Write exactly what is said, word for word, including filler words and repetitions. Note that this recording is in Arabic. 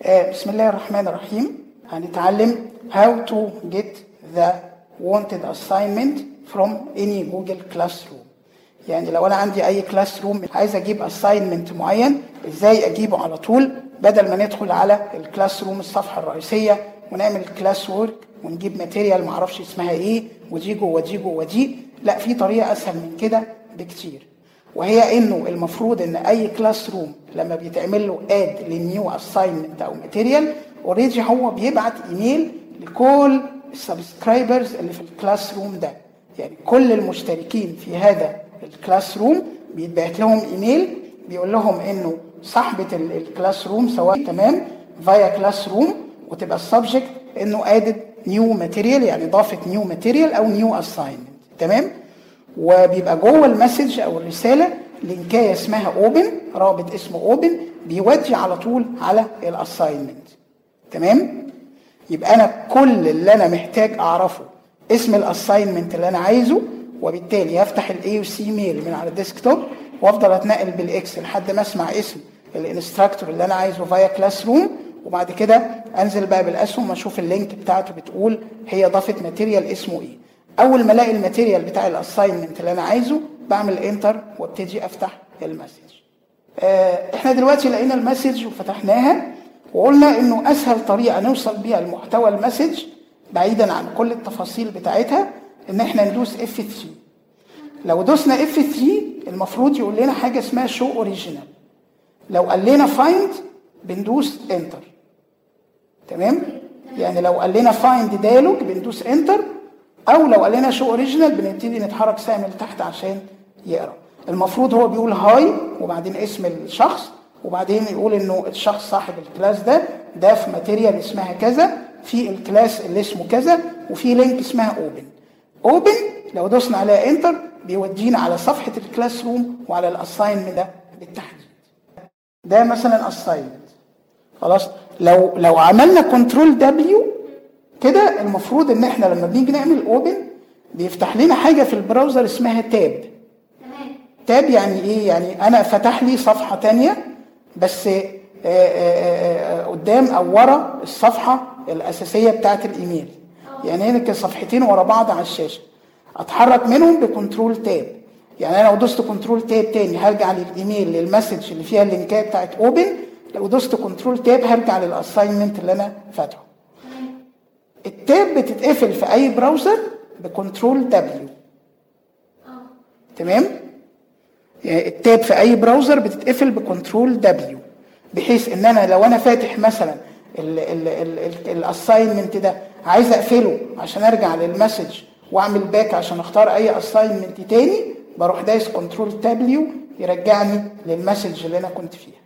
بسم الله الرحمن الرحيم. هنتعلم how to get the wanted assignment from any Google Classroom. يعني لو انا عندي اي كلاس روم عايز اجيب assignment معين، ازاي اجيبه على طول بدل ما ندخل على الكلاس روم الصفحه الرئيسيه ونعمل الكلاس وورك ونجيب ماتيريال معرفش اسمها ايه ودي جوه ودي جوه ودي. لا، في طريقه اسهل من كده بكتير، وهي انه المفروض ان اي كلاس روم لما بيتعمل له اد لنيو اساينمنت او ماتيريال اوريدي هو بيبعت ايميل لكل السبسكرايبرز اللي في الكلاس روم ده. يعني كل المشتركين في هذا الكلاس روم بيتبعت لهم ايميل بيقول لهم انه صاحبه الكلاس روم سواء تمام فايا كلاس روم، وتبقى السبجكت انه ادد نيو ماتيريال، يعني ضافت نيو ماتيريال او نيو اساينمنت. تمام. وبيبقى جوه المسج او الرساله لينكايه اسمها اوبن، رابط اسمه اوبن بيودي على طول على الاساينمنت. تمام. يبقى انا كل اللي انا محتاج اعرفه اسم الاساينمنت اللي انا عايزه، وبالتالي هفتح الاي يو سي ميل من على الديسكتوب وافضل اتنقل بالاكس لحد ما اسمع اسم الانستراكتور اللي انا عايزه فايا كلاس روم، وبعد كده انزل بقى بالاسهم اشوف اللينك بتاعته بتقول هي ضافت ماتيريال اسمه ايه. اول ما الاقي الماتيريال بتاع الاساينمنت اللي انا عايزه بعمل انتر وابتدي افتح المسج. اه احنا دلوقتي لقينا المسج وفتحناها، وقلنا انه اسهل طريقه نوصل بيها لمحتوى المسج بعيدا عن كل التفاصيل بتاعتها ان احنا ندوس اف ثلاثة. لو دوسنا اف ثلاثة المفروض يقول لنا حاجه اسمها شو اوريجينال. لو قال لنا فايند بندوس انتر. تمام. يعني لو قال لنا فايند دايلوج بندوس انتر، او لو قال لنا شو اوريجينال بنبتدي نتحرك سهم لتحت عشان يقرا. المفروض هو بيقول هاي وبعدين اسم الشخص، وبعدين يقول انه الشخص صاحب الكلاس ده ده في ماتيريال اسمها كذا في الكلاس اللي اسمه كذا وفي لينك اسمها اوبن. اوبن لو دوسنا عليها انتر بيودينا على صفحه الكلاس روم وعلى الاساينمنت ده بالتحديد. ده مثلا اساينمنت. خلاص. لو لو عملنا كنترول دبليو كده المفروض ان احنا لما بنيجي نعمل اوبن بيفتح لنا حاجه في البراوزر اسمها تاب. تمام. تاب يعني ايه؟ يعني انا فتح لي صفحه تانية بس آآ آآ قدام او ورا الصفحه الاساسيه بتاعه الايميل. يعني هنا كده صفحتين ورا بعض على الشاشه اتحرك منهم بكنترول تاب. يعني انا لو دوست كنترول تاب تاني هرجع للايميل للمسج اللي فيها اللينكات بتاعه اوبن، لو دوست كنترول تاب هرجع للاساينمنت اللي انا فاتحه. التاب بتتقفل في اي براوزر بكنترول دبليو. تمام. يعني التاب في اي براوزر بتتقفل بكنترول دبليو، بحيث ان انا لو انا فاتح مثلا الاساينمنت ده عايز اقفله عشان ارجع للمسج واعمل باك عشان اختار اي اساينمنت تاني، بروح دايس كنترول دبليو يرجعني للمسج اللي انا كنت فيها.